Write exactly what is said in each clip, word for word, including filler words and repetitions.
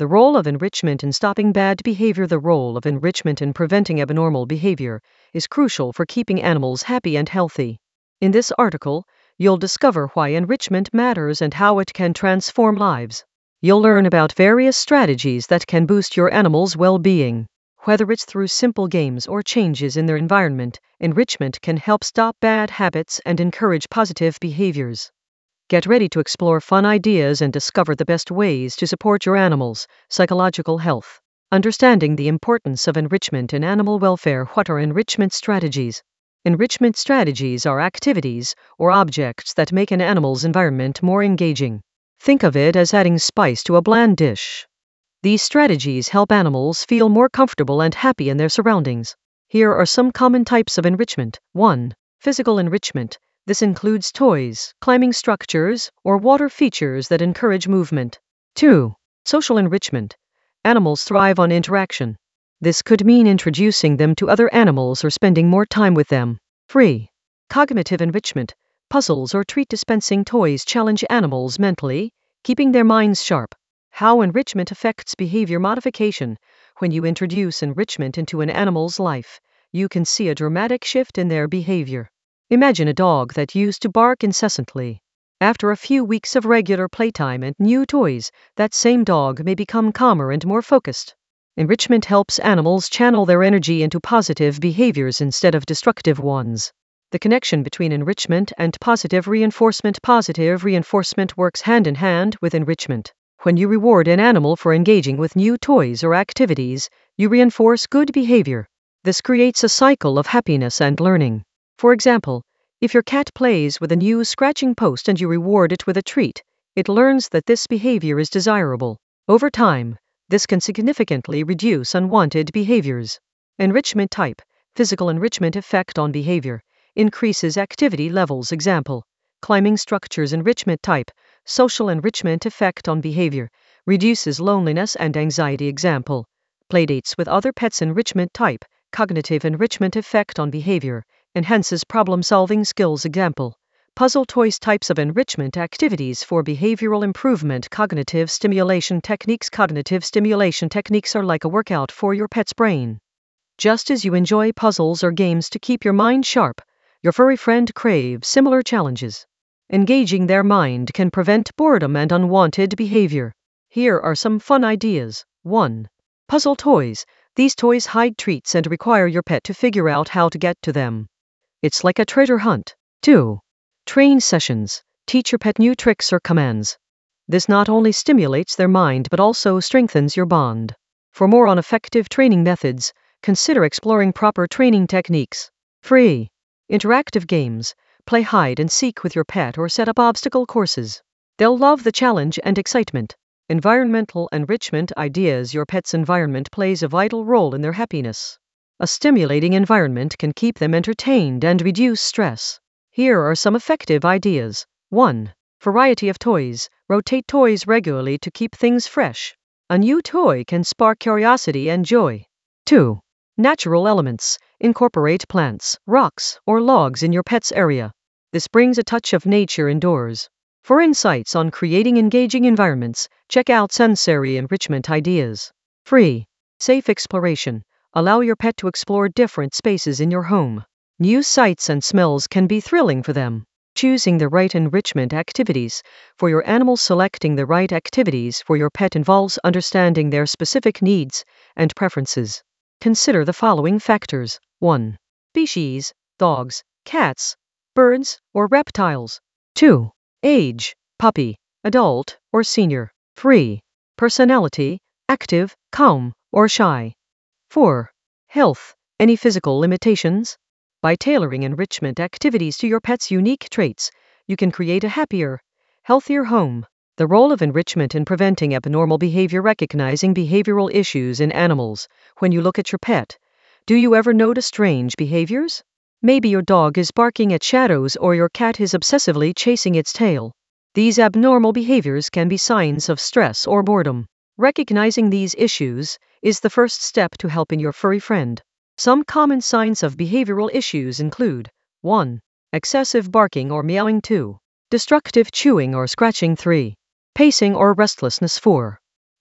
The role of enrichment in stopping bad behavior. The role of enrichment in preventing abnormal behavior is crucial for keeping animals happy and healthy. In this article, you'll discover why enrichment matters and how it can transform lives. You'll learn about various strategies that can boost your animal's well-being. Whether it's through simple games or changes in their environment, enrichment can help stop bad habits and encourage positive behaviors. Get ready to explore fun ideas and discover the best ways to support your animal's psychological health. Understanding the importance of enrichment in animal welfare. What are enrichment strategies? Enrichment strategies are activities or objects that make an animal's environment more engaging. Think of it as adding spice to a bland dish. These strategies help animals feel more comfortable and happy in their surroundings. Here are some common types of enrichment. one. Physical enrichment. This includes toys, climbing structures, or water features that encourage movement. two. Social enrichment. Animals thrive on interaction. This could mean introducing them to other animals or spending more time with them. three. Cognitive enrichment. Puzzles or treat dispensing toys challenge animals mentally, keeping their minds sharp. How enrichment affects behavior modification. When you introduce enrichment into an animal's life, you can see a dramatic shift in their behavior. Imagine a dog that used to bark incessantly. After a few weeks of regular playtime and new toys, that same dog may become calmer and more focused. Enrichment helps animals channel their energy into positive behaviors instead of destructive ones. The connection between enrichment and positive reinforcement. Positive reinforcement works hand in hand with enrichment. When you reward an animal for engaging with new toys or activities, you reinforce good behavior. This creates a cycle of happiness and learning. For example, if your cat plays with a new scratching post and you reward it with a treat, it learns that this behavior is desirable. Over time, this can significantly reduce unwanted behaviors. Enrichment type. Physical enrichment effect on behavior. Increases activity levels. Example, climbing structures. Enrichment type. Social enrichment effect on behavior. Reduces loneliness and anxiety. Example, playdates with other pets. Enrichment type. Cognitive enrichment effect on behavior. Enhances problem-solving skills. Example, puzzle toys. Types of enrichment activities for behavioral improvement. Cognitive stimulation techniques. Cognitive stimulation techniques are like a workout for your pet's brain. Just as you enjoy puzzles or games to keep your mind sharp, your furry friend craves similar challenges. Engaging their mind can prevent boredom and unwanted behavior. Here are some fun ideas. one. Puzzle toys. These toys hide treats and require your pet to figure out how to get to them. It's like a treasure hunt. two. Train sessions. Teach your pet new tricks or commands. This not only stimulates their mind but also strengthens your bond. For more on effective training methods, consider exploring proper training techniques. three. Interactive games. Play hide and seek with your pet or set up obstacle courses. They'll love the challenge and excitement. Environmental enrichment ideas. Your pet's environment plays a vital role in their happiness. A stimulating environment can keep them entertained and reduce stress. Here are some effective ideas. one. Variety of toys. Rotate toys regularly to keep things fresh. A new toy can spark curiosity and joy. two. Natural elements. Incorporate plants, rocks, or logs in your pet's area. This brings a touch of nature indoors. For insights on creating engaging environments, check out sensory enrichment ideas. three. Safe exploration. Allow your pet to explore different spaces in your home. New sights and smells can be thrilling for them. Choosing the right enrichment activities for your animal. Selecting the right activities for your pet involves understanding their specific needs and preferences. Consider the following factors. one. Species, dogs, cats, birds, or reptiles. two. Age, puppy, adult, or senior. three. Personality, active, calm, or shy. four. Health, any physical limitations? By tailoring enrichment activities to your pet's unique traits, you can create a happier, healthier home. The role of enrichment in preventing abnormal behavior. Recognizing behavioral issues in animals. When you look at your pet, do you ever notice strange behaviors? Maybe your dog is barking at shadows or your cat is obsessively chasing its tail. These abnormal behaviors can be signs of stress or boredom. Recognizing these issues is the first step to helping your furry friend. Some common signs of behavioral issues include one. Excessive barking or meowing. two. Destructive chewing or scratching. three. Pacing or restlessness. four.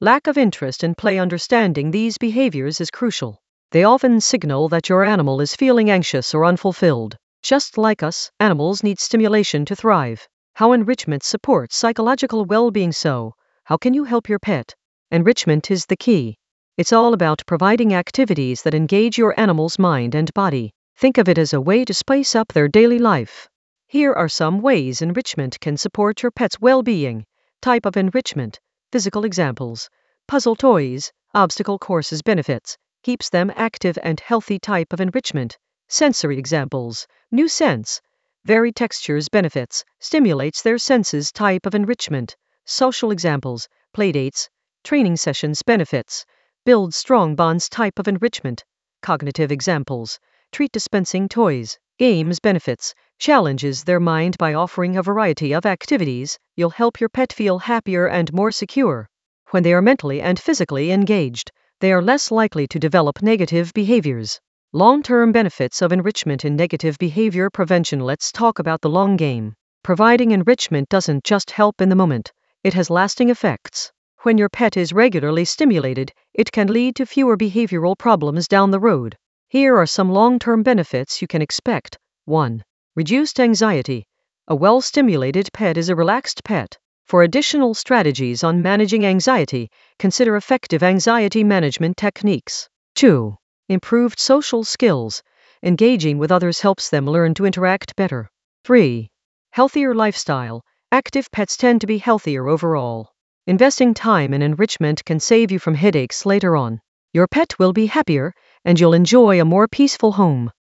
Lack of interest in play. Understanding these behaviors is crucial. They often signal that your animal is feeling anxious or unfulfilled. Just like us, animals need stimulation to thrive. How enrichment supports psychological well-being. So, how can you help your pet? Enrichment is the key. It's all about providing activities that engage your animal's mind and body. Think of it as a way to spice up their daily life. Here are some ways enrichment can support your pet's well-being. Type of enrichment. Physical examples. Puzzle toys, obstacle courses. Benefits. Keeps them active and healthy. Type of enrichment. Sensory examples. New sense. Varied textures. Benefits. Stimulates their senses. Type of enrichment. Social examples. Playdates. Training sessions. Benefits. Builds strong bonds. Type of enrichment. Cognitive examples. Treat dispensing toys. Games. Benefits. Challenges their mind by offering a variety of activities. You'll help your pet feel happier and more secure. When they are mentally and physically engaged, they are less likely to develop negative behaviors. Long-term benefits of enrichment in negative behavior prevention. Let's talk about the long game. Providing enrichment doesn't just help in the moment, it has lasting effects. When your pet is regularly stimulated, it can lead to fewer behavioral problems down the road. Here are some long-term benefits you can expect. one. Reduced anxiety. A well-stimulated pet is a relaxed pet. For additional strategies on managing anxiety, consider effective anxiety management techniques. two. Improved social skills. Engaging with others helps them learn to interact better. three. Healthier lifestyle. Active pets tend to be healthier overall. Investing time in enrichment can save you from headaches later on. Your pet will be happier, and you'll enjoy a more peaceful home.